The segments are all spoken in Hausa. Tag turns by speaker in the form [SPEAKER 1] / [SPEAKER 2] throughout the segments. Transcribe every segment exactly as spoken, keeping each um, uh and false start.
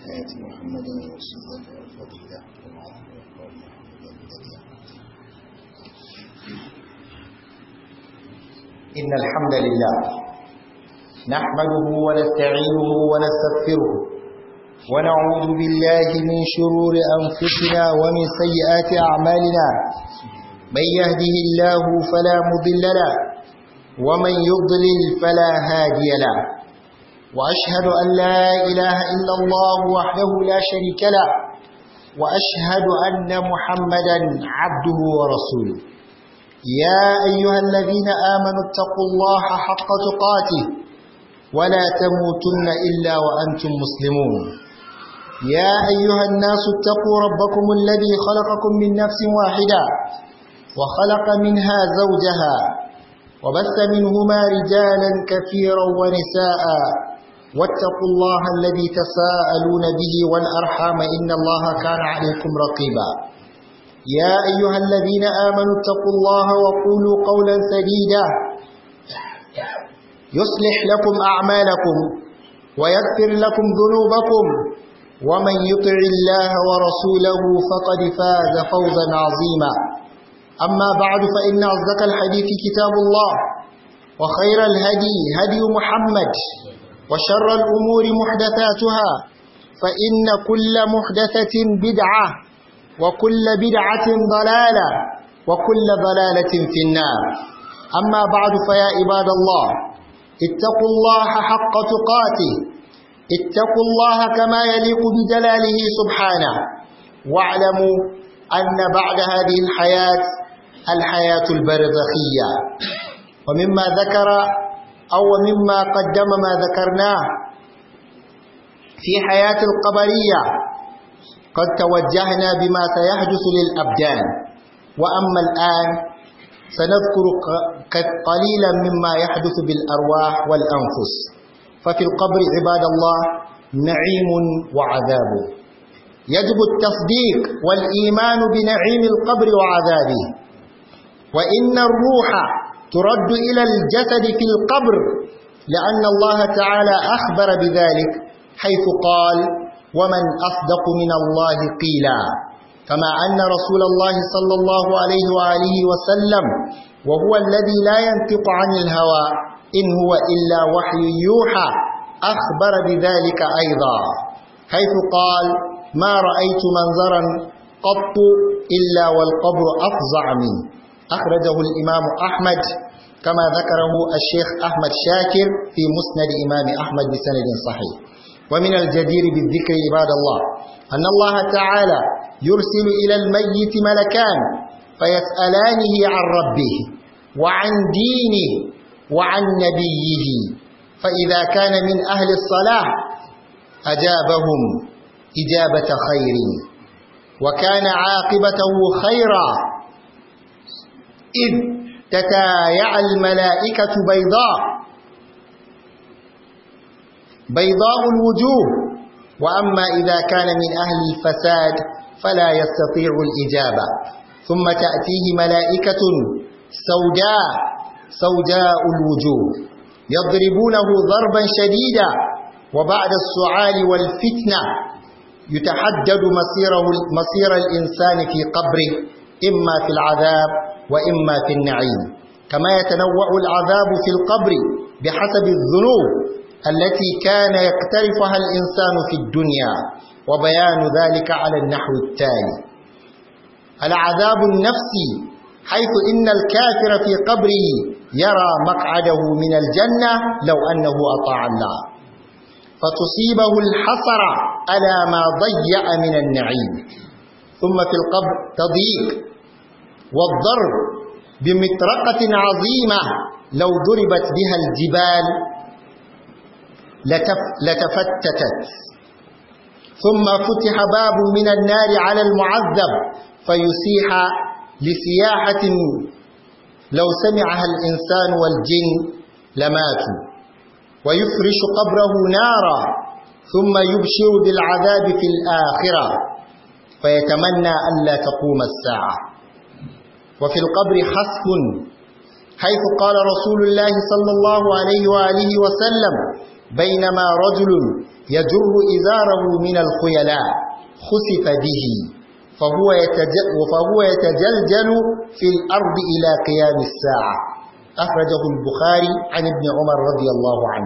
[SPEAKER 1] حياة محمد والسنة والفضيلة والعظم والقول محمد البديع. إن الحمد لله نحمده ونستعينه ونستغفره ونعوذ بالله من شرور أنفسنا ومن سيئات أعمالنا. من يهده الله فلا مضل له ومن يضلل فلا هادي له، وأشهد أن لا إله إلا الله وحده لا شريك له، وأشهد أن محمدا عبده ورسوله. يا أيها الذين آمنوا اتقوا الله حق تقاته ولا تموتن إلا وأنتم مسلمون. يا أيها الناس اتقوا ربكم الذي خلقكم من نفس واحدة وخلق منها زوجها وبث منهما رجالا كثيرا ونساء، واتقوا الله الذي تساءلون به والأرحام إن الله كان عليكم رقيبا. يا أيها الذين آمنوا اتقوا الله وقولوا قولا سديدا يصلح لكم أعمالكم ويغفر لكم ذنوبكم، ومن يطع الله ورسوله فقد فاز فوزا عظيما. أما بعد، فإن أصدق الحديث كتاب الله، وخير الهدي هدي محمد، وشر الأمور محدثاتها، فإن كل محدثة بدعة، وكل بدعة ضلالة، وكل ضلالة في النار. أما بعد، فيا عباد الله، اتقوا الله حق تقاته، اتقوا الله كما يليق بجلاله سبحانه، واعلموا أن بعد هذه الحياة الحياة البرزخية. ومما ذكر أو مما قدم ما ذكرناه في حياة القبرية قد توجهنا بما سيحدث للأبدان، وأما الآن سنذكر قليلا مما يحدث بالأرواح والأنفس. ففي القبر عباد الله نعيم وعذاب، يجب التصديق والإيمان بنعيم القبر وعذابه. وإن الروح ترد إلى الجسد في القبر، لأن الله تعالى أخبر بذلك حيث قال: ومن أصدق من الله قيلا. كما أن رسول الله صلى الله عليه وآله وسلم وهو الذي لا ينطق عن الهوى إن هو إلا وحي يوحى أخبر بذلك أيضا، حيث قال: ما رأيت منظرا قط إلا والقبر أفظع منه. أخرجه الإمام أحمد كما ذكره الشيخ أحمد شاكر في مسند إمام أحمد بسند صحيح. ومن الجدير بالذكر عباد الله أن الله تعالى يرسل إلى الميت ملكان فيسألانه عن ربه وعن دينه وعن نبيه، فإذا كان من أهل الصلاح أجابهم إجابة خير وكان عاقبته خيرا، إذ تتايع الملائكة بيضاء بيضاء الوجوه. وأما إذا كان من أهل الفساد فلا يستطيع الإجابة، ثم تأتيه ملائكة سوداء سوداء الوجوه يضربونه ضربا شديدا، وبعد السعال والفتنة يتحدد مصيره مصير الإنسان في قبره، إما في العذاب وإما في النعيم. كما يتنوع العذاب في القبر بحسب الذنوب التي كان يقترفها الإنسان في الدنيا، وبيان ذلك على النحو التالي: العذاب النفسي، حيث إن الكافر في قبره يرى مقعده من الجنة لو أنه أطاع الله، فتصيبه الحسرة على ما ضيع من النعيم. ثم في القبر تضييق والضرب بمطرقة عظيمة لو ضربت بها الجبال لتفتتت. ثم فتح باب من النار على المعذب فيسيح لسياحة لو سمعها الإنسان والجن لماتوا، ويفرش قبره نارا، ثم يبشر بالعذاب في الآخرة فيتمنى ألا تقوم الساعة. وفي القبر حسف، حيث قال رسول الله صلى الله عليه وآله وسلم: بينما رجل يجر إزاره من الخيلاء خسف به فهو, يتجل فهو يتجلجل في الأرض إلى قيام الساعة. أخرجه البخاري عن ابن عمر رضي الله عنه.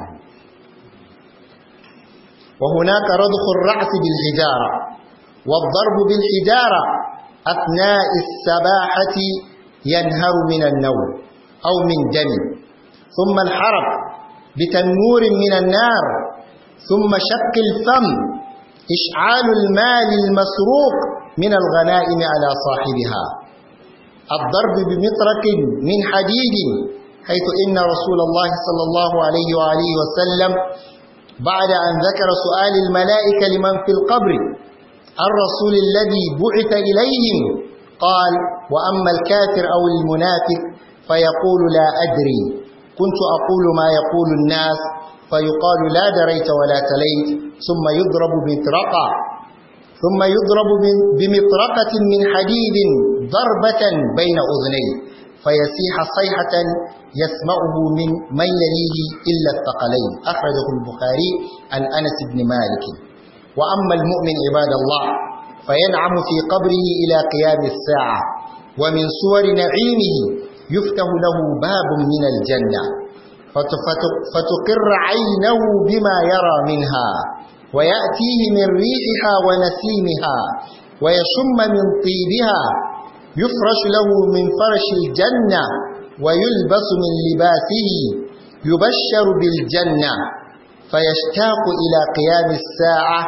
[SPEAKER 1] وهناك رضخ الرأس بالحجارة والضرب بالحجارة أثناء السباحة ينهر من النوم أو من دم، ثم الحرق بتنور من النار، ثم شق الفم، إشعال المال المسروق من الغنائم على صاحبها، الضرب بمطرق من حديد، حيث إن رسول الله صلى الله عليه وآله وسلم بعد أن ذكر سؤال الملائكة لمن في القبر الرسول الذي بعث إليهم قال: وأما الكافر أو المنافق فيقول لا أدري، كنت أقول ما يقول الناس، فيقال لا دريت ولا تليت، ثم يضرب بمطرقة ثم يضرب بمطرقة من حديد ضربة بين أذنيه فيسيح صيحة يسمعه من من يليه إلا الثقلين. أخرجه البخاري عن أنس بن مالك. وأما المؤمن عباد الله فينعم في قبره إلى قيام الساعة، ومن صور نعيمه يفتح له باب من الجنة فتقر عينه بما يرى منها، ويأتيه من ريحها ونسيمها، ويشم من طيبها، يفرش له من فرش الجنة، ويلبس من لباسه، يبشر بالجنة، فيشتاق إلى قيام الساعة،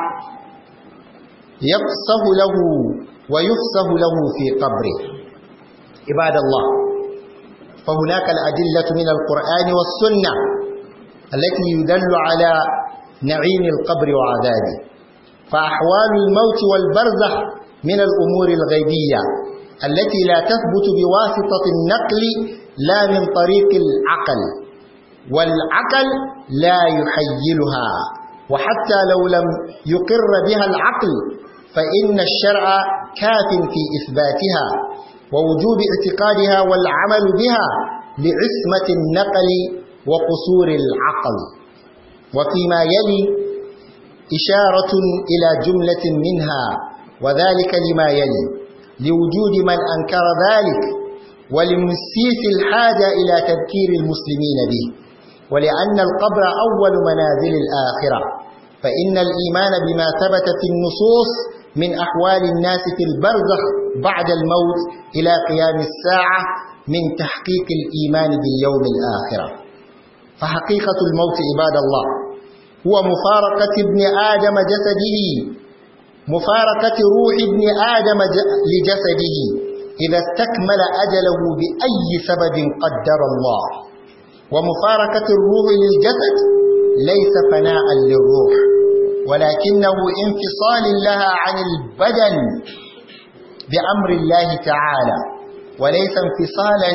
[SPEAKER 1] يفسه له ويفسه له في قبره. عباد الله، فهناك الأدلة من القرآن والسنة التي يدل على نعيم القبر وعذابه، فأحوال الموت والبرزخ من الأمور الغيبية التي لا تثبت بواسطة النقل لا من طريق العقل، والعقل لا يحيلها، وحتى لو لم يقر بها العقل فإن الشرع كاف في إثباتها ووجوب اعتقادها والعمل بها لعصمة النقل وقصور العقل. وفيما يلي إشارة إلى جملة منها، وذلك لما يلي: لوجود من أنكر ذلك، ولمسيس الحاجة إلى تذكير المسلمين به، ولأن القبر أول منازل الآخرة، فإن الإيمان بما ثبت في النصوص من أحوال الناس في البرزخ بعد الموت إلى قيام الساعة من تحقيق الإيمان باليوم الآخرة. فحقيقة الموت عباد الله هو مفارقة ابن آدم جسده، مفارقة روح ابن آدم لجسده إذا استكمل أجله بأي سبب قدر الله. ومفارقة الروح للجسد ليس فناء للروح، ولكنه انفصال لها عن البدن بأمر الله تعالى، وليس انفصالا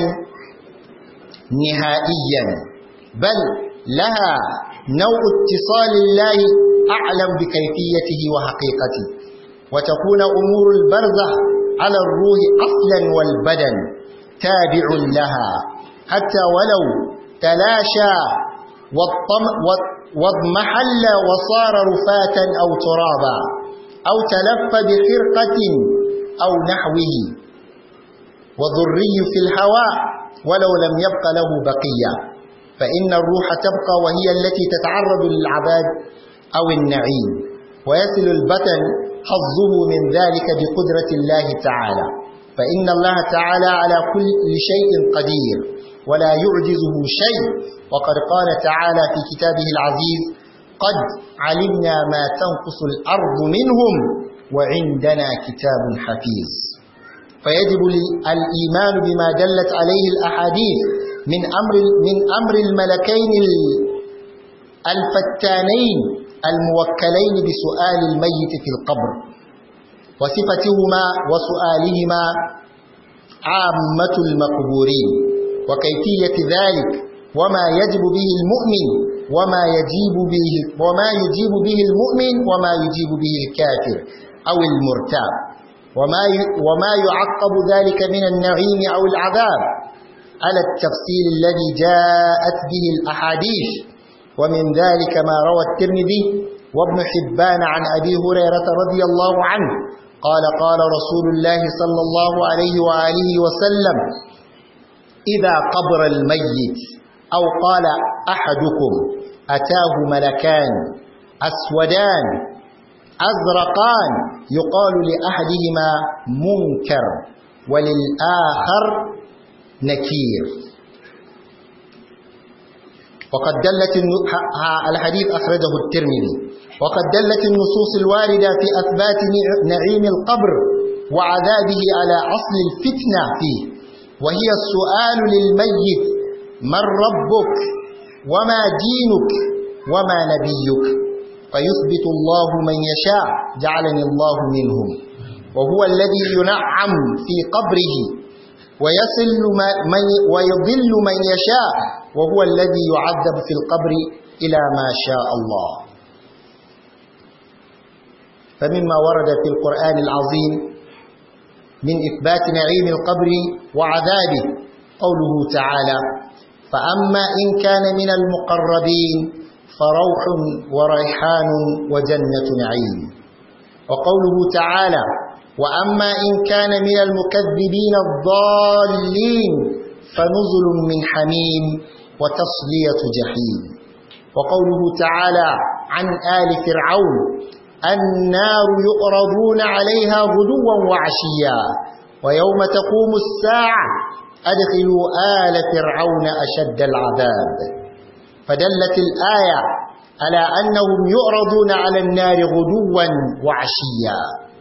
[SPEAKER 1] نهائيا، بل لها نوع اتصال الله أعلم بكيفيته وحقيقته. وتكون أمور البرزخ على الروح أصلا والبدن تابع لها، حتى ولو تلاشى واضمحل وصار رفاتا أو ترابا أو تلف بخرقة أو نحوه، وذري في الهواء ولو لم يبق له بقية، فإن الروح تبقى وهي التي تتعرض للعذاب أو النعيم، ويصل البدن حظه من ذلك بقدرة الله تعالى، فإن الله تعالى على كل شيء قدير ولا يعجزه شيء. وقد قال تعالى في كتابه العزيز: قد علمنا ما تنقص الأرض منهم وعندنا كتاب حفيظ. فيجب الإيمان بما دلت عليه الأحاديث من أمر من أمر الملكين الفتانين الموكلين بسؤال الميت في القبر، وصفتهما وسؤالهما عامة المقبورين، وكيفية ذلك، وما يجب به المؤمن وما يجيب به وما يجيب به المؤمن وما يجيب به الكافر أو المرتاب، وما وما يعقب ذلك من النعيم أو العذاب على التفصيل الذي جاءت به الأحاديث. ومن ذلك ما روى الترمذي وابن حبان عن أبي هريرة رضي الله عنه قال قال رسول الله صلى الله عليه وآله وسلم إذا قبر الميت أو قال أحدكم أتاه ملكان أسودان أزرقان يقال لأحدهما منكر وللآخر نكير. وقد دلت الحديث أخرجه الترمذي. وقد دلت النصوص الواردة في أثبات نعيم القبر وعذابه على أصل الفتنة فيه، وهي السؤال للميت من ربك وما دينك وما نبيك، فيثبت الله من يشاء جعلني الله منهم، وهو الذي ينعم في قبره ويصل من ويضل من يشاء، وهو الذي يعذب في القبر إلى ما شاء الله. فمما ورد في القرآن العظيم من إثبات نعيم القبر وعذابه قوله تعالى: فأما إن كان من المقربين فروح وريحان وجنة نعيم. وقوله تعالى: وأما إن كان من المكذبين الضالين فنزل من حميم وتصلية جحيم. وقوله تعالى عن آل فرعون: النار يعرضون عليها غدوا وعشيا ويوم تقوم الساعة أدخلوا آل فرعون أشد العذاب. فدلت الآية على أنهم يعرضون على النار غدوا وعشيا،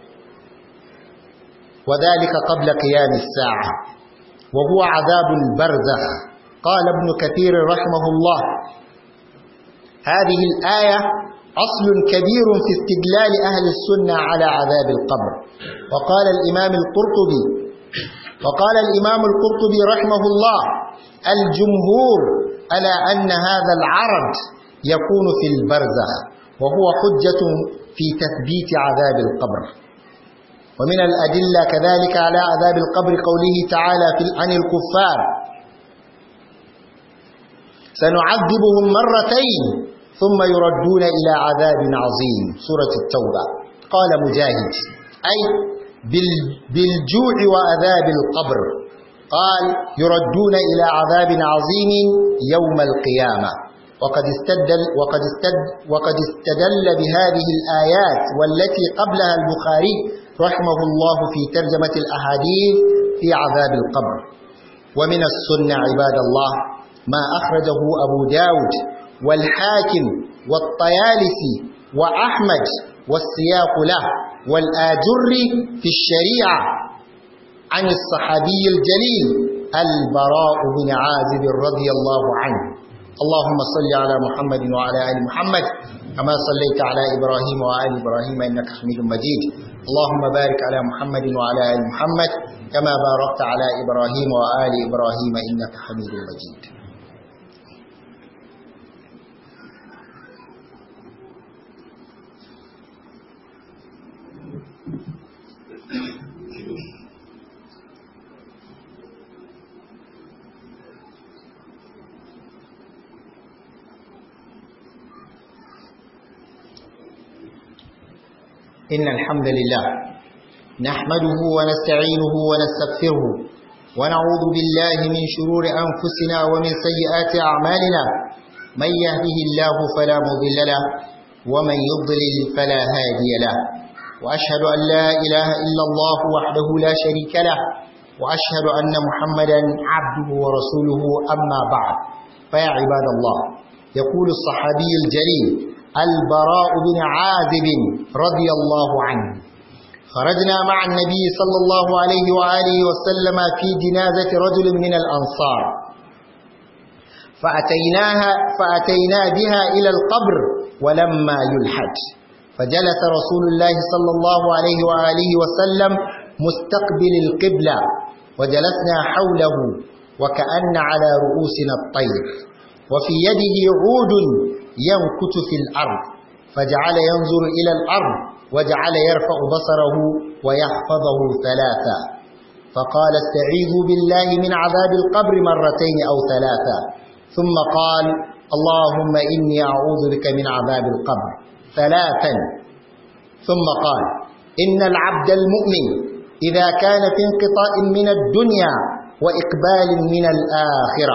[SPEAKER 1] وذلك قبل قيام الساعة، وهو عذاب البرزخ. قال ابن كثير رحمه الله: هذه الآية أصل كبير في استدلال أهل السنة على عذاب القبر. وقال الإمام القرطبي وقال الإمام القرطبي رحمه الله: الجمهور على أن هذا العرض يكون في البرزخ، وهو حجة في تثبيت عذاب القبر. ومن الأدلة كذلك على عذاب القبر قوله تعالى عن الكفار: سنعذبهم مرتين ثم يردون إلى عذاب عظيم. سورة التوبة. قال مجاهد: أي بالجوع وعذاب القبر. قال: يردون إلى عذاب عظيم يوم القيامة. وقد استدل, وقد استد وقد استدل بهذه الآيات والتي قبلها البخاري رحمه الله في ترجمة الأحاديث في عذاب القبر. ومن السنة عباد الله ما أخرجه أبو داود والحاكم والطيالسي وأحمد والسياق له والآجري في الشريعة عن الصحابي الجليل البراء بن عازب رضي الله عنه: اللهم صل على محمد وعلى آل محمد كما صليت على إبراهيم وآل إبراهيم إنك حميد مجيد. اللهم بارك على محمد وعلى آل محمد كما باركت على إبراهيم وآل إبراهيم إنك حميد مجيد. إن الحمد لله نحمده ونستعينه ونستغفره ونعوذ بالله من شرور أنفسنا ومن سيئات أعمالنا، من يهده الله فلا مضل له ومن يضلل فلا هادي له، وأشهد أن لا إله إلا الله وحده لا شريك له، وأشهد أن محمدا عبده ورسوله. أما بعد، فيا عباد الله، يقول الصحابي الجليل البراء بن عازب رضي الله عنه: خرجنا مع النبي صلى الله عليه وآله وسلم في جنازة رجل من الأنصار، فأتيناها فأتينا بها إلى القبر ولما يلحد، فجلس رسول الله صلى الله عليه وآله وسلم مستقبل القبلة، وجلسنا حوله وكأن على رؤوسنا الطير، وفي يده عود ينكت في الأرض، فجعل ينظر إلى الأرض وجعل يرفع بصره ويحفظه ثلاثا، فقال: استعيذوا بالله من عذاب القبر مرتين أو ثلاثا، ثم قال: اللهم إني أعوذ بك من عذاب القبر. ثلاثا ثم قال إن العبد المؤمن إذا كان في انقطاع من الدنيا وإقبال من الآخرة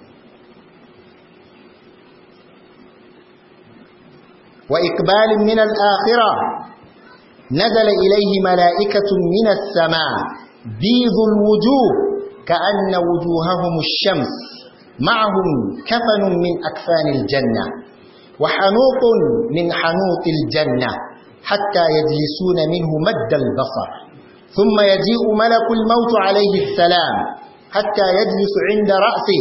[SPEAKER 1] وإقبال من الآخرة نزل إليه ملائكة من السماء بيض الوجوه كأن وجوههم الشمس معهم كفن من أكفان الجنة وحنوط من حنوط الجنة حتى يجلسون منه مد البصر ثم يجيء ملك الموت عليه السلام حتى يجلس عند رأسه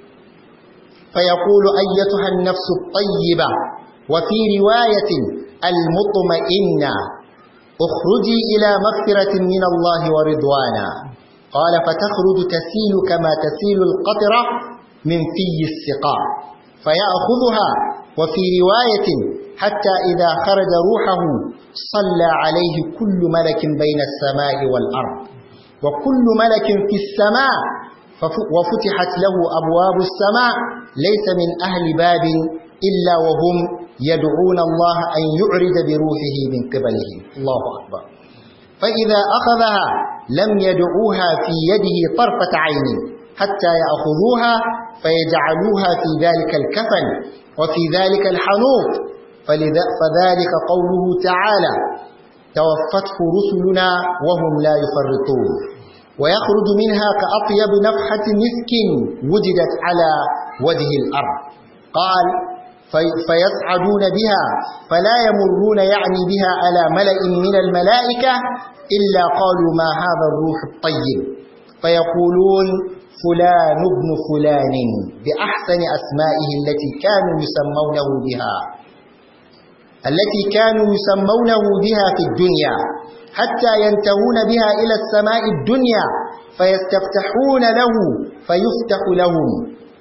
[SPEAKER 1] فيقول أيتها النفس الطيبة وفي رواية المطمئنة اخرجي إلى مغفرة من الله ورضوانا قال فتخرج تسيل كما تسيل القطرة من في السقاء فيأخذها وفي رواية حتى إذا خرج روحه صلى عليه كل ملك بين السماء والأرض وكل ملك في السماء وفتحت له أبواب السماء ليس من أهل باب إلا وهم يدعون الله أن يعرج بروحه من قبله الله أكبر فإذا أخذها لم يدعوها في يده طرفة عين حتى يأخذوها فيجعلوها في ذلك الكفن وفي ذلك الحنوط فذلك قوله تعالى توفته رسلنا وهم لا يفرطون ويخرج منها كأطيب نفحة مسك وجدت على وجه الأرض قال فيصعدون بها فلا يمرون يعني بها على ملأ من الملائكة إلا قالوا ما هذا الروح الطيب فيقولون فلان ابن فلان بأحسن أسمائه التي كانوا يسمونه بها التي كانوا يسمونه بها في الدنيا حتى ينتهون بها إلى السماء الدنيا فيستفتحون له فيفتح لهم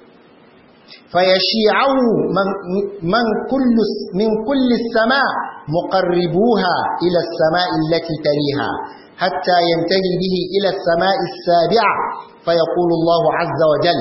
[SPEAKER 1] فيشيعه من, من, كل من كل السماء مقربوها إلى السماء التي تليها حتى ينتهي به إلى السماء السابعة فيقول الله عز وجل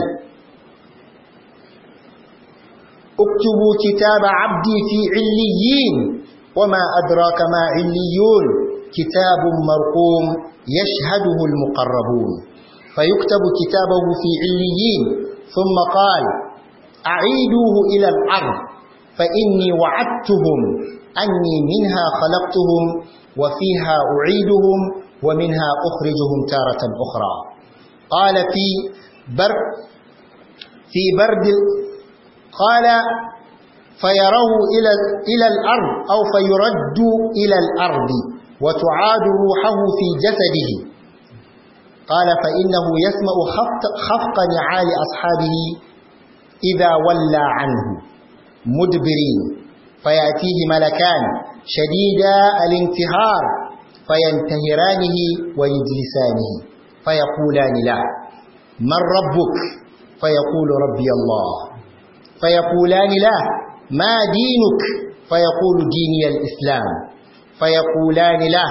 [SPEAKER 1] اكتبوا كتاب عبدي في عليين وما أدراك ما عليون كتاب مرقوم يشهده المقربون فيكتب كتابه في عليين ثم قال أعيدوه إلى الأرض فإني وعدتهم أني منها خلقتهم وفيها أعيدهم ومنها أخرجهم تارة أخرى قال في برد في برد قال فيره إلى إلى الأرض أو فيرد إلى الأرض وتعاد روحه في جسده قال فإنه يسمع خفق نعال أصحابه إذا ولى عنه مدبرين فيأتيه ملكان شديدا الانتهار فينتهرانه ويجلسانه فيقولان له من ربك فيقول ربي الله فيقولان له ما دينك فيقول ديني الإسلام فيقولان له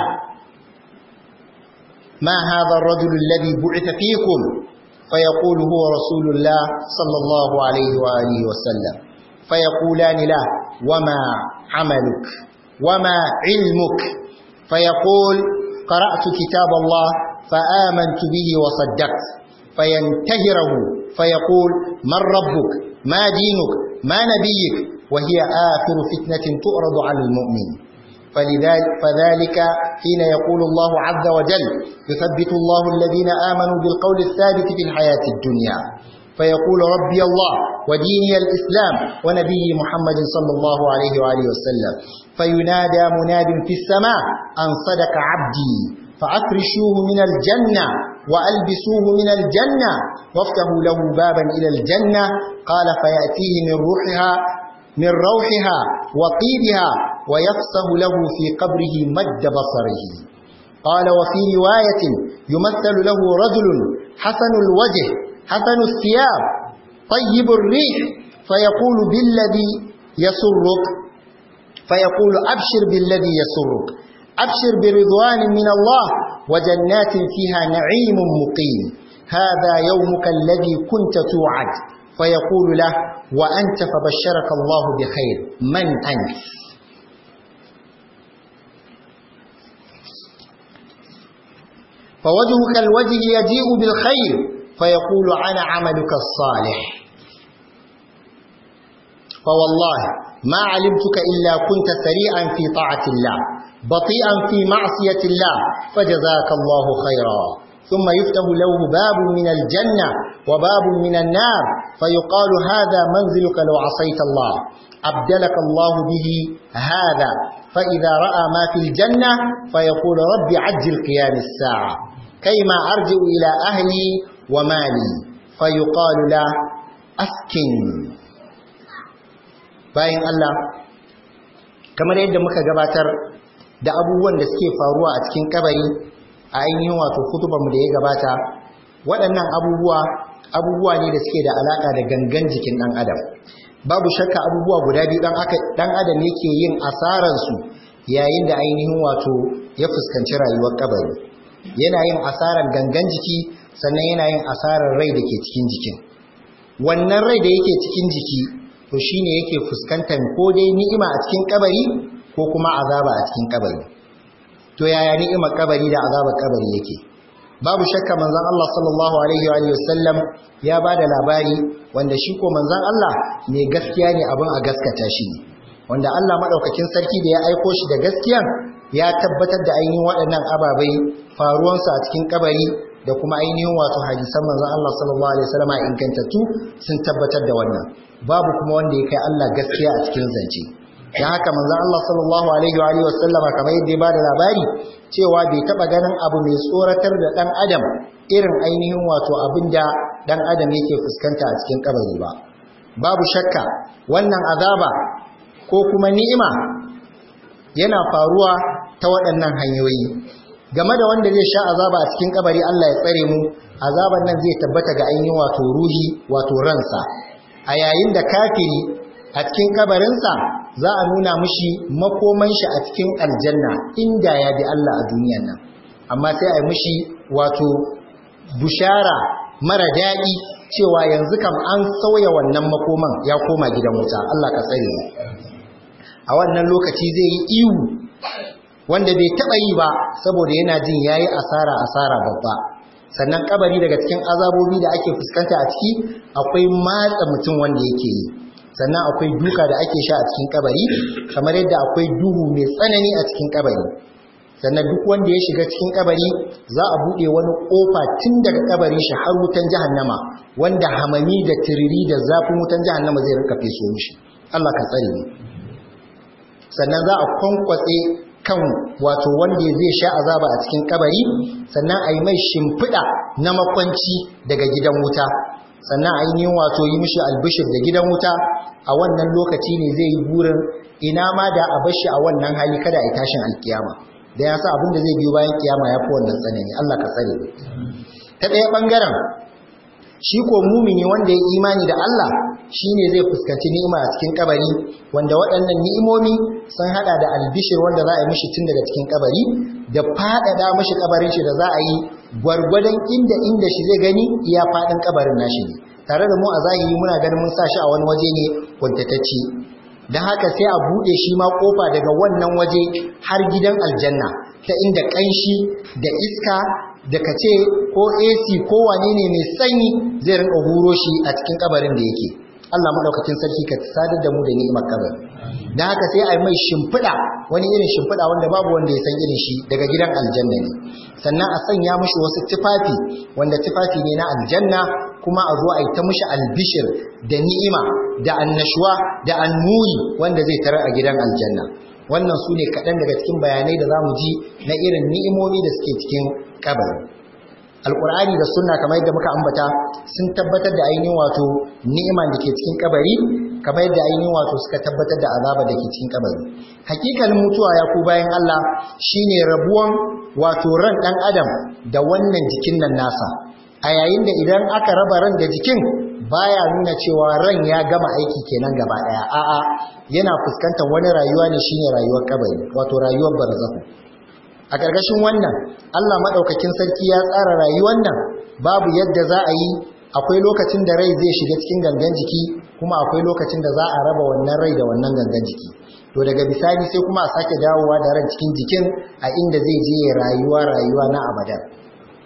[SPEAKER 1] ما هذا الرجل الذي بعث فيكم فيقول هو رسول الله صلى الله عليه وآله وسلم فيقولان له وما عملك وما علمك فيقول قرأت كتاب الله فآمنت به وصدقت فينتهره فيقول من ربك ما دينك ما نبيك وهي آخر فتنة تؤرض على المؤمن فلذلك فذلك حين يقول الله عز وجل يثبت الله الذين آمنوا بالقول الثابت في الحياة الدنيا فيقول ربي الله وديني الإسلام ونبي محمد صلى الله عليه وآله وسلم فينادى مناد في السماء أن صدق عبدي فأفرشوه من الجنة وألبسوه من الجنة وافتحوا له بابا إلى الجنة قال فيأتيه من روحها من روحها وطيبها ويفسه له في قبره مد بصره قال وفي رواية يمثل له رجل حسن الوجه حسن الثياب طيب الريح فيقول بالذي يسرك فيقول أبشر بالذي يسرك أبشر برضوان من الله وجنات فيها نعيم مقيم هذا يومك الذي كنت توعد فيقول له وأنت فبشرك الله بخير من أنت فوجهك الوجه يجيء بالخير فيقول أنا عملك الصالح فوالله ما علمتك إلا كنت سريعا في طاعة الله بطيئا في معصية الله فجزاك الله خيرا ثم يفتح له باب من الجنة وباب من النار فيقال هذا منزلك لو عصيت الله أبدلك الله به هذا فإذا رأى ما في الجنة فيقول رب عجل قيام الساعة كيما أرجع إلى أهلي ومالي فيقال له أسكن باين الله كما yadda muka gabatar da abubuwan da suke faruwa a cikin kabari a ainihin wato kutubanmu da ya gabata waɗannan abubuwa abubuwa ne da suke da alaka da gangan jikin ɗan adam babu shakka abubuwa guda biyu dan aka dan adam yake yin asaran su yayin da ainihin wato ya fuskanci rayuwar kabari yana yin asaran gangan jiki sannan yana yin asaran rai da ke cikin jikin wannan rai da yake cikin jiki to shine yake fuskantar ko dai ni'ima a cikin kabari ko kuma azaba a cikin kabari to yaya ni'imar kabari da azabar kabari yake babu shakka manzon Allah sallallahu alaihi wa sallam ya bada labari wanda shi ko manzon Allah ne gaskiya ne abin a gaskata shi ne wanda Allah madaukakin sarki da ya aiko shi da gaskiya ya tabbatar da ainihin waɗannan ababai faruwansu a cikin kabari da kuma ainihin wato hadisan manzon Allah sallallahu alaihi wasallam ingantattu sun tabbatar da wannan babu kuma wanda ya kai Allah gaskiya a cikin zance dan haka manzon Allah sallallahu alaihi wa sallam kamar yadda ya bada labari cewa bai taba ganin abu mai tsoratar da dan adam irin ainihin wato abinda dan adam yake fuskanta a cikin kabari ba babu shakka wannan azaba ko kuma ni'ima yana faruwa ta waɗannan hanyoyi game da wanda zai sha azaba a cikin kabari Allah ya tsare mu azaban nan zai tabbata ga ainihin wato ruhi wato ransa a yayin da kafiri a cikin kabarinsa za a nuna mishi makoman shi a cikin aljanna inda ya bi Allah a duniyan nan amma sai a yi mishi wato bushara mara daɗi cewa yanzu kam an sauya wannan makoman ya koma gidan wuta Allah ka tsare mu a wannan lokaci zai yi ihu wanda bai taɓa yi ba saboda yana jin yayi asara asara babba sannan kabari daga cikin azabobi da ake fuskanta a ciki akwai matsa mutum wanda yake yi sannan akwai duka da ake sha a cikin kabari kamar yadda akwai duhu mai tsanani a cikin kabari sannan duk wanda ya shiga cikin kabari za a buɗe wani ƙofa tun daga kabari shi har wutan jahannama wanda hamami da tiriri da zafin wutan jahannama zai rika feso mishi Allah ka tsare ni sannan za a kwankwatse kan wato wanda zai sha azaba a cikin kabari sannan a yi mai shimfiɗa na makwanci daga gidan wuta sannan a yi wato yi mishi albishir da gidan wuta a wannan lokaci ne zai yi burin ina ma da a bashi a wannan hali kada a yi tashin alkiyama da ya sa abin da zai biyo bayan kiyama ya fi wannan tsanani Allah ka tsare ta ɗaya ɓangaren shi ko mumini wanda ya imani da Allah shi ne zai fuskanci ni'ima a cikin kabari wanda waɗannan ni'imomi sun hada da albishir wanda za a yi mishi tun daga cikin kabari da faɗaɗa mishi kabarin shi da za a yi gwargwadon inda inda shi zai gani iya faɗin kabarin nashi ne tare da mu a zahiri muna ganin mun sa shi a wani waje ne kuntatacce don haka sai a buɗe shi ma kofa daga wannan waje har gidan aljanna ta inda ƙanshi da iska da kace ko A C ko wane ne mai sanyi zai rinka huro shi a cikin kabarin da yake Allah madaukakin sarki ka sadar da mu da ni'imar kabari dan haka sai ai mai shimfida wani irin shimfida wanda babu wanda ya san irin shi daga gidan aljanna ne sannan a sanya mishi wasu tufafi wanda tufafi ne na aljanna kuma a zo a yi ta mishi albishir da ni'ima da annashwa da annuri wanda zai tarar a gidan aljanna wannan su ne kaɗan daga cikin bayanai da za mu ji na irin ni'imomi da suke cikin kabari alƙur'ani da sunna kamar yadda muka ambata sun tabbatar da ainihin wato ni'iman da ke cikin kabari kamar yadda ainihin wato suka tabbatar da azaba da ke cikin kabari hakikalin mutuwa ya ku bayan Allah shine rabuwan wato ran ɗan adam da wannan jikin nan nasa a yayin da idan aka raba ran da jikin baya nuna cewa ran ya gama aiki kenan gaba daya a'a yana fuskantar wani rayuwa ne shine rayuwar kabari wato rayuwar barzahu a gargashin wannan Allah madaukakin sarki ya tsara rayuwar nan babu yadda za a yi akwai lokacin da rai zai shiga cikin gangan jiki kuma akwai lokacin da za a raba wannan rai da wannan gangan jiki to daga bisani sai kuma a sake dawowa da ran cikin jikin a inda zai je rayuwa rayuwa na abada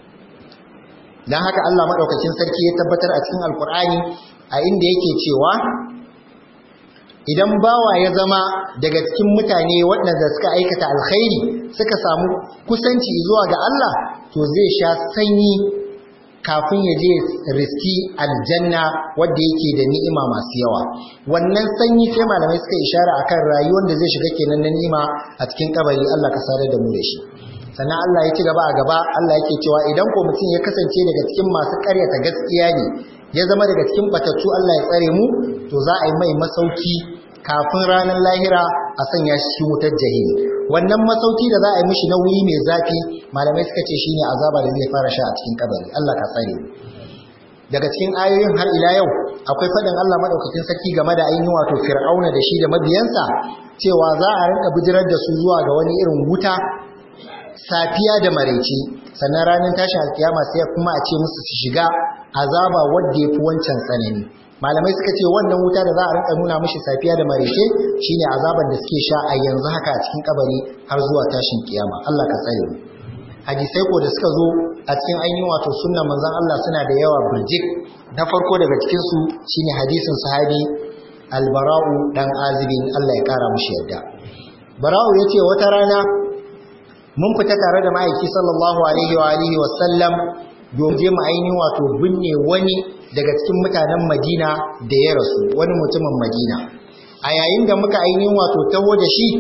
[SPEAKER 1] dan haka Allah madaukakin sarki ya tabbatar a cikin alkur'ani a inda yake cewa idan bawa ya zama daga cikin mutane waɗanda suka aikata alkhairi suka samu kusanci zuwa ga Allah to zai sha sanyi kafin ya je riski aljanna wadda yake da ni'ima masu yawa. Wannan sanyi sai malamai suka ishara akan rayuwar da zai shiga kenan na ni'ima a cikin kabari. Allah ka sadar da mu da shi. Sannan Allah ya ci gaba a gaba, Allah yake cewa idan ko mutum ya kasance daga cikin masu ƙaryata gaskiya ne ya zama daga cikin batattu, Allah ya tsare mu, to za a yi mai masauki kafin ranar lahira a sanya shi wutar jahim. Wannan masauki da za a yi mishi na wuri mai zafi malamai suka ce shine azaba da zai fara sha a cikin kabari. Allah ka tsare. Daga cikin ayoyin har ila yau akwai fadin Allah madaukakin sarki game da ainihin wato Fir'auna da shi da mabiyansa cewa za a rinka bijirar da su zuwa ga wani irin wuta safiya da maraice, sannan ranar tashin alkiyama sai kuma a ce musu su shiga azaba wanda yafi wancan tsanani. Malamai suka ce wannan wuta da za a rinka nuna mishi safiya da maraice shine azaban da suke sha a yanzu haka a cikin kabari har zuwa tashin kiyama. Allah ka tsare mu. Hadisai ko da suka zo a cikin ainihin wato sunnan manzon Allah suna da yawa burjik. Na farko daga cikin su shine hadisin sahabi Al-Bara'u dan Azibin, Allah ya kara mishi yadda. Bara'u yace wata rana mun fita tare da ma'aiki sallallahu alaihi wa alihi wa sallam don je mu ainihin wato binne wani daga cikin mutanen Madina da ya rasu, wani mutumin Madina. A yayin da muka ainihin wato taho da shi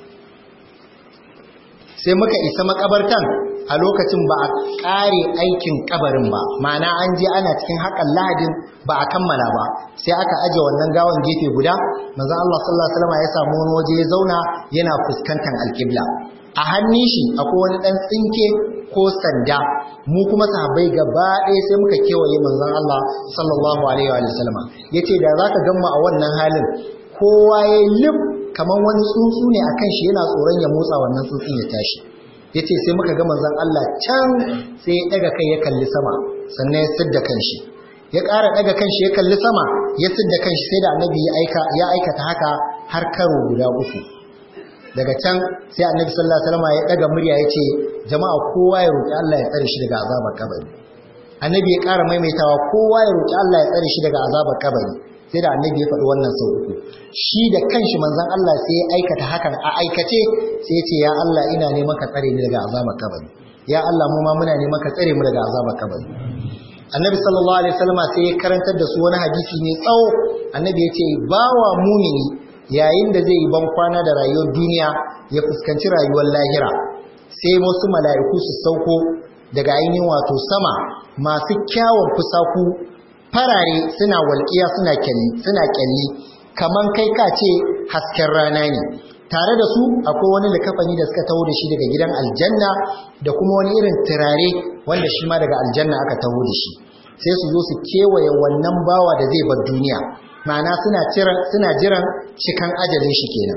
[SPEAKER 1] sai muka isa makabartan, a lokacin ba a kare aikin kabarin ba, ma'ana an je ana cikin haƙan lahadin ba a kammala ba, sai aka aje wannan gawan gefe guda. Manzon Allah sallallahu alaihi wasallam ya samu wani waje ya zauna yana fuskantar alƙibla. A hannun shi akwai wani ɗan tsinke ko sanda, mu kuma sahabbai gaba ɗaya sai muka kewaye manzon Allah sallallahu alaihi wa sallam. Yace da zaka gamma a wannan halin kowa ya lif kaman wani tsuntsu ne akan shi, yana tsoron ya motsa wannan tsuntsun ya tashi. Yace sai muka ga manzon Allah can sai ya daga kai ya kalli sama, sannan ya sidda kanshi. Ya ƙara daga kanshi ya kalli sama, ya sidda kanshi, sai da annabi ya aika ya aikata haka har karo guda uku. Daga can sai annabi sallallahu alaihi wasallam ya daga murya yace jama'a kowa ya roki Allah ya tsare shi daga azabar kabari. Annabi ya ƙara maimaitawa kowa ya roki Allah ya tsare shi daga azabar kabari. Sai da annabi ya faɗi wannan sau uku. Shi da kanshi manzon Allah sai ya aikata hakan a aikace, sai ya ce ya Allah ina neman ka tsare ni daga azabar kabari. Ya Allah mu ma muna neman ka tsare mu daga azabar kabari. Annabi sallallahu alaihi wasallam sai ya karantar da su wani hadisi mai tsawo. Annabi ya ce bawa mumini yayin da zai yi ban kwana da rayuwar duniya ya fuskanci rayuwar lahira, sai wasu mala'iku su sauko daga ainihin wato sama masu kyawun fusaku farare, suna walƙiya suna kyalli suna kyalli kaman kai ka ce hasken rana ne. Tare da su akwai wani likafani da suka taho da shi daga gidan aljanna da kuma wani irin turare wanda shi ma daga aljanna aka taho da shi. Sai su zo su kewaye wannan bawa da zai bar duniya, ma'ana suna jiran suna jiran cikan ajalin shi kenan.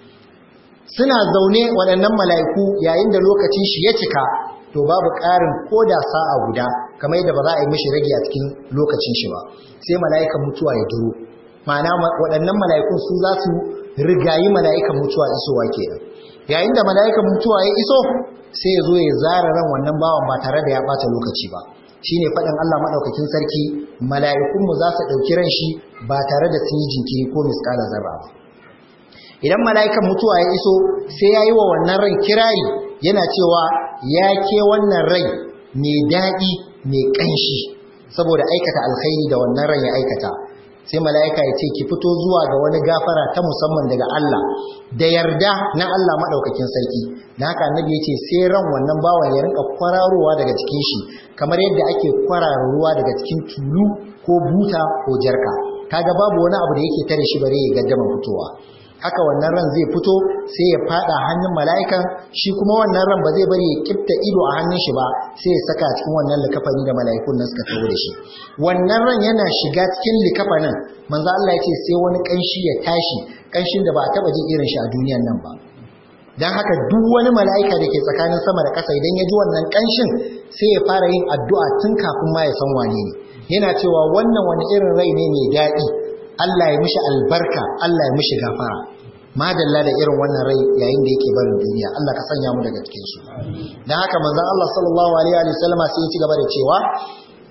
[SPEAKER 1] Suna zaune waɗannan mala'iku yayin da lokacin shi ya cika, to babu ƙarin koda sa'a guda kamar yadda ba za a yi mishi rage a cikin lokacin shi ba, sai mala'ikan mutuwa ya duro. Ma'ana waɗannan mala'ikun su za su rigayi mala'ikan mutuwa isowa kenan. Yayin da mala'ikan mutuwa ya iso, sai ya zo ya zara ran wannan bawan ba tare da ya bata lokaci ba. Shine faɗin Allah madaukakin sarki, mala'ikun mu za su ɗauki ran shi ba tare da sun yi jinkiri ko miskala zarra ba. Idan mala'ikan mutuwa ya iso, sai ya yi wa wannan ran kirari yana cewa ya ke wannan rai mai daɗi mai ƙanshi saboda aikata alkhairi da wannan ran ya aikata. Sai mala'ika ya ce ki fito zuwa ga wani gafara ta musamman daga Allah da yarda na Allah madaukakin sarki. Da haka annabi ya ce sai ran wannan bawan ya rinka kwararowa daga cikin shi kamar yadda ake kwarara ruwa daga cikin tulu ko buta ko jarka. Kaga babu wani abu da yake tare shi bare ya gaddama fitowa. Haka wannan ran zai fito sai ya fada hannun mala'ikan, shi kuma wannan ran ba zai bari ya kifta ido a hannun shi ba, sai ya saka cikin wannan likafani da mala'ikun nan suka tawo da shi. Wannan ran yana shiga cikin likafanin, manzo Allah ya ce sai wani kanshi ya tashi, kanshin da ba a taba jin irin shi a duniyan nan ba. Dan haka duk wani mala'ika da ke tsakanin sama da ƙasa idan ya ji wannan kanshin sai ya fara yin addu'a tun kafin ma ya san wane ne. Yana cewa wannan wani irin rai ne mai daɗi, Allah ya mishi albarka, Allah ya mishi gafara. Madalla da irin wannan rai yayin da yake barin duniya. Allah ka sanya mu daga cikin su. Dan haka manzon Allah sallallahu alaihi wa sallama sai ya ci gaba da cewa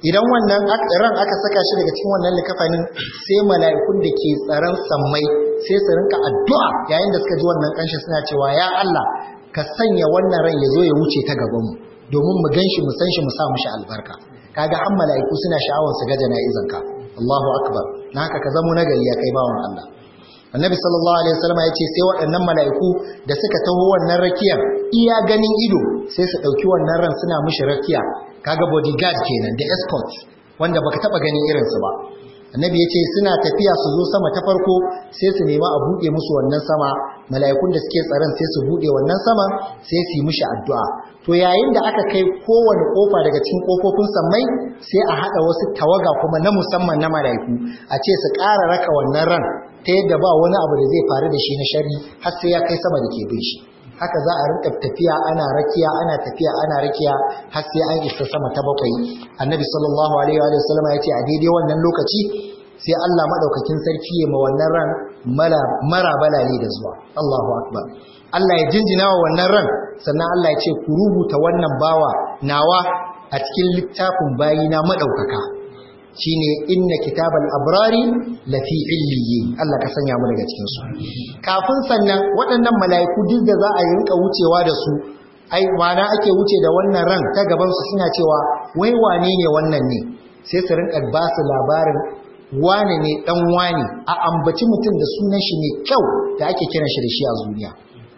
[SPEAKER 1] idan wannan ran aka saka shi daga cikin wannan likafanin sai mala'ikun da ke tsaron sammai sai su rinka addu'a yayin da suka ji wannan kanshi suna cewa ya Allah ka sanya wannan ran ya zo ya wuce ta gaban mu domin mu ganshi mu san shi mu sa mishi albarka. Kaga an mala'iku suna sha'awar su ga jana'izanka. Allahu akbar. Na haka ka zamo nagari ya kai bawan Allah. Annabi sallallahu alaihi wasallam ya ce sai waɗannan mala'iku da suka taho wannan rakiyar iya ganin ido sai su dauki wannan ran suna mishi rakiya. Kaga bodyguard kenan da escort wanda baka taba ganin irin su ba. Annabi ya ce suna tafiya su zo sama ta farko sai su nema a buɗe musu wannan sama, mala'ikun da suke tsaron sai su buɗe wannan sama sai su yi mishi addu'a. To yayin da aka kai kowane kofa daga cikin kofofin sammai sai a haɗa wasu tawaga kuma na musamman na mala'iku a ce su ƙara raka wannan ran ta yadda ba wani abu da zai faru da shi na shari har sai ya kai sama da ke bin shi. Haka za a rinka tafiya ana rakiya ana tafiya ana rakiya har sai an isa sama ta bakwai. Annabi sallallahu alaihi wa sallam ya ce a daidai wannan lokaci sai Allah madaukakin sarki ya ma wannan ran mara mara balale da zuwa. Allahu akbar. Allah ya jinjina wa wannan ran sannan Allah ya ce ku rubuta wannan bawa nawa a cikin littafin bayina madaukaka. Shine inna kitabal abrari lafi illiyin. Allah ka sanya mu daga cikin su. Kafin sannan waɗannan mala'iku duk da za a yi rinka wucewa da su ai mana ake wuce da wannan ran ta gaban su suna cewa wai wane ne wannan ne sai su rinka ba su labarin wane ne dan wane a ambaci mutum da sunan shi mai kyau da ake kiran shi da shi a duniya.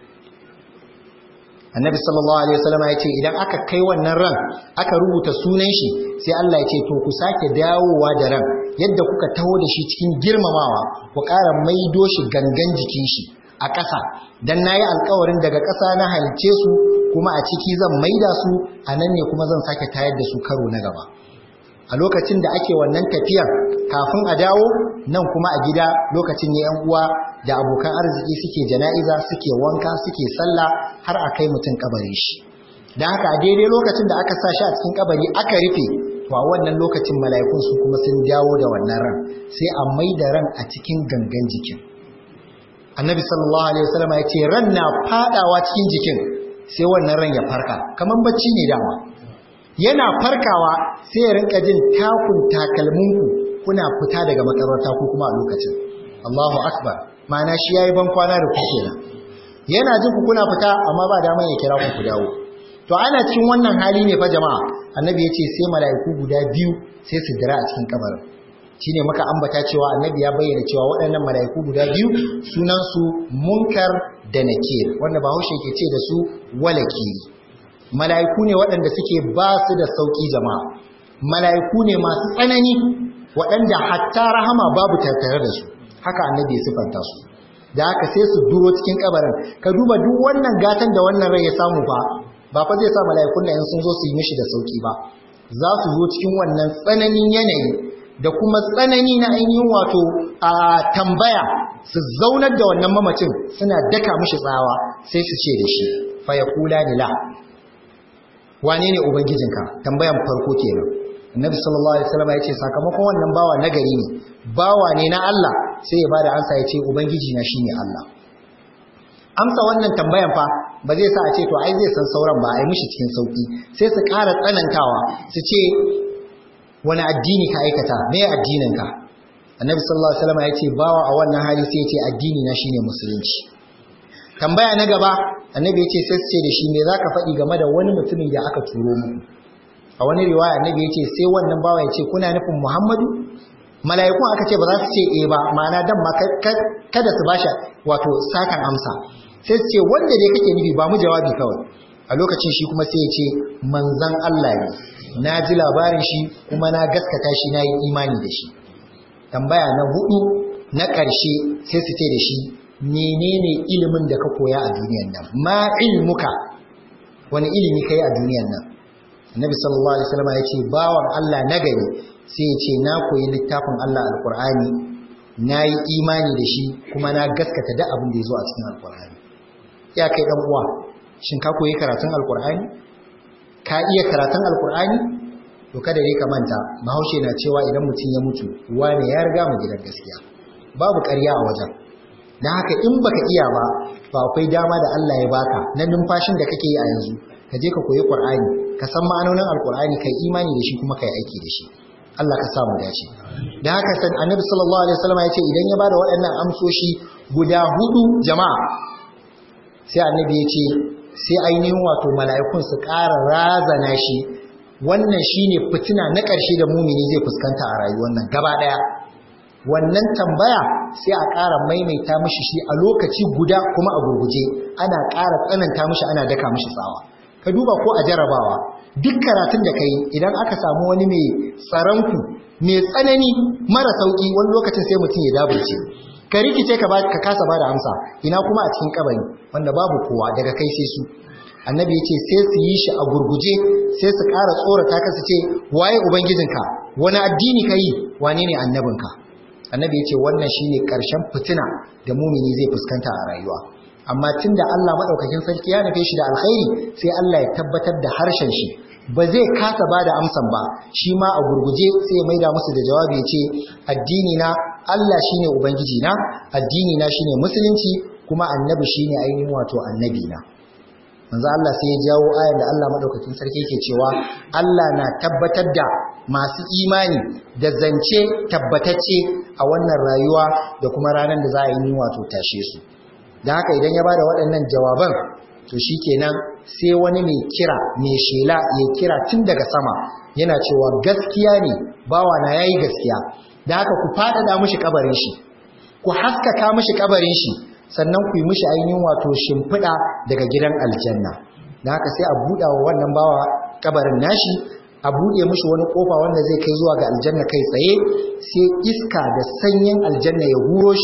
[SPEAKER 1] Annabi sallallahu alaihi wasallam ya ce idan aka kai wannan ran aka rubuta sunan shi sai Allah ya ce to ku sake dawowa da ran yadda kuka taho da shi cikin girmamawa ku ƙara maido shi gangan jikin shi a ƙasa dan nayi alƙawarin daga ƙasa na halice su kuma a ciki zan maida su a nan ne kuma zan sake tayar da su karo na gaba. A lokacin da ake wannan tafiyar kafin a dawo nan kuma a gida lokacin ne yan uwa da abokan arziki suke jana'iza suke wanka suke sallah har a kai mutum kabari shi. Dan haka a daidai lokacin da aka sa shi a cikin kabari aka rufe to a wannan lokacin mala'ikun su kuma sun dawo da wannan ran sai a maida ran a cikin gangan jikin. Annabi sallallahu alaihi wasallam ya ce ran na fadawa cikin jikin sai wannan ran ya farka kaman bacci ne dama. Yana farkawa sai ya rinka jin takun takalminku kuna fita daga makabarta ko kuma a lokacin. Allahu akbar. Ma'ana shi yayi ban kwana da kuke nan. Yana jin ku kuna fita amma ba daman ya kira ku ku dawo. To ana cikin wannan hali ne fa jama'a. Annabi ya ce sai mala'iku guda biyu sai su dira a cikin kabarin. Shine muka ambata cewa Annabi ya bayyana cewa waɗannan mala'iku guda biyu sunan su Munkar da Nakir wanda Bahaushe ke ce da su walakiri. Mala'iku ne waɗanda suke ba su da sauƙi jama'a, mala'iku ne masu tsanani waɗanda hatta rahama babu tattare da su, haka Annabi ya sifanta su. Da haka sai su duro cikin kabarin, ka duba duk wannan gatan da wannan rai ya samu fa, ba fa zai sa mala'ikun da in sun zo su yi mishi da sauƙi ba, za su zo cikin wannan tsananin yanayi da kuma tsanani na ainihin wato a tambaya su zaunar da wannan mamacin suna daka mishi tsawa sai su ce da shi, fa ya kula ni la. Wane ne ubangijinka? Tambayan farko kenan. Annabi sallallahu alaihi wasallam ya ce sakamakon wannan bawa nagari ne, bawa ne na Allah, sai ya bada ansa ya ce ubangiji na shine Allah. Amsa wannan tambayan fa ba zai sa a ce to ai zai san sauran ba ai mishi cikin sauki, sai su ƙara tsanantawa su ce wani addini ka aikata, me addininka? Annabi sallallahu alaihi wasallam ya ce bawa a wannan hali sai ya ce addini na shine musulunci. Tambaya na gaba Annabi ya ce sai su ce da shi me zaka faɗi game da wani mutumin da aka turo muku? A wani riwaya Annabi ya ce sai wannan bawa ya ce kuna nufin Muhammadu? Mala'ikun aka ce ba za su ce eh ba, ma'ana dan ma kada su bashi wato sakan amsa. Sai su ce wanda dai kake nufi ba mu jawabi kawai. A lokacin shi kuma sai ya ce manzon Allah ne. Na ji labarin shi kuma na gaskata shi na yi imani da shi. Tambaya na hudu na ƙarshe sai su ce da shi menene ilimin da ka koya a duniyan nan? Ma ilmuka? Wani ilimi kai a duniyan nan? Annabi sallallahu alaihi wasallam ya ce bawan Allah nagari sai ya ce na koyi littafin Allah alqur'ani, na yi imani da shi kuma na gaskata duk abin da ya zo a cikin alqur'ani. Ya kai dan uwa, shin ka koyi karatun alqur'ani? Ka iya karatun alqur'ani? To kada dai ka manta, Bahaushe na cewa idan mutum ya mutu wane ya riga mu gidan gaskiya. Babu ƙarya a wajen. Dan haka in baka iya ba, to akwai dama da Allah ya baka na numfashin da kake yi a yanzu. ka je ka koyi Qur'ani ka san ma'anonin Al-Qur'ani kai imani da shi kuma kai aiki da shi Allah ka samu dace dan haka san Annabi sallallahu alaihi wasallam ya ce idan ya bada waɗannan amsoshi guda hudu jama'a sai Annabi ya ce sai ainihin wato mala'ikun su ƙara razana shi wannan shine fitina na ƙarshe da mumini zai fuskanta a rayuwar nan gaba daya wannan tambaya sai a ƙara maimaita mishi shi a lokaci guda kuma a gurguje ana ƙara tsananta mishi ana daka mishi tsawa ka duba ko a jarabawa duk karatun da kai idan aka samu wani mai tsaranku mai tsanani mara sauki wani lokacin sai mutum ya daburce ka rikice ka ka kasa bada amsa ina kuma a cikin kabari wanda babu kowa daga kai sai su annabi yace sai su yi shi a gurguje sai su ƙara tsorata ka su ce waye ubangijinka wani addini kai wane ne annabinka annabi yace wannan shine karshen fitina da mumini zai fuskanta a rayuwa amma tunda Allah madaukakin sarki ya nufe shi da alkhairi sai Allah ya tabbatar da harshen shi ba zai kasa bada amsan ba shi ma a gurguje sai ya maida musu da jawabi yace addini na Allah shine ubangiji na addini na shine musulunci kuma annabi shine ainihin wato annabi na manzo Allah sai ya jawo ayar da Allah madaukakin sarki yake cewa Allah na tabbatar da masu imani da zance tabbatacce a wannan rayuwa da kuma ranar da za a yi wato tashe su dan haka idan ya bada waɗannan jawaban to shikenan sai wani mai kira mai shela ya kira tun daga sama yana cewa gaskiya ne bawa na yayi gaskiya dan haka ku fadada mishi kabarin shi ku haskaka mishi kabarin shi sannan ku yi mishi ainihin wato shimfiɗa daga gidan aljanna da haka sai a buɗa wa wannan bawa kabarin nashi a buɗe mishi wani ƙofa wanda zai kai zuwa ga aljanna kai tsaye sai iska da sanyin aljanna ya huro shi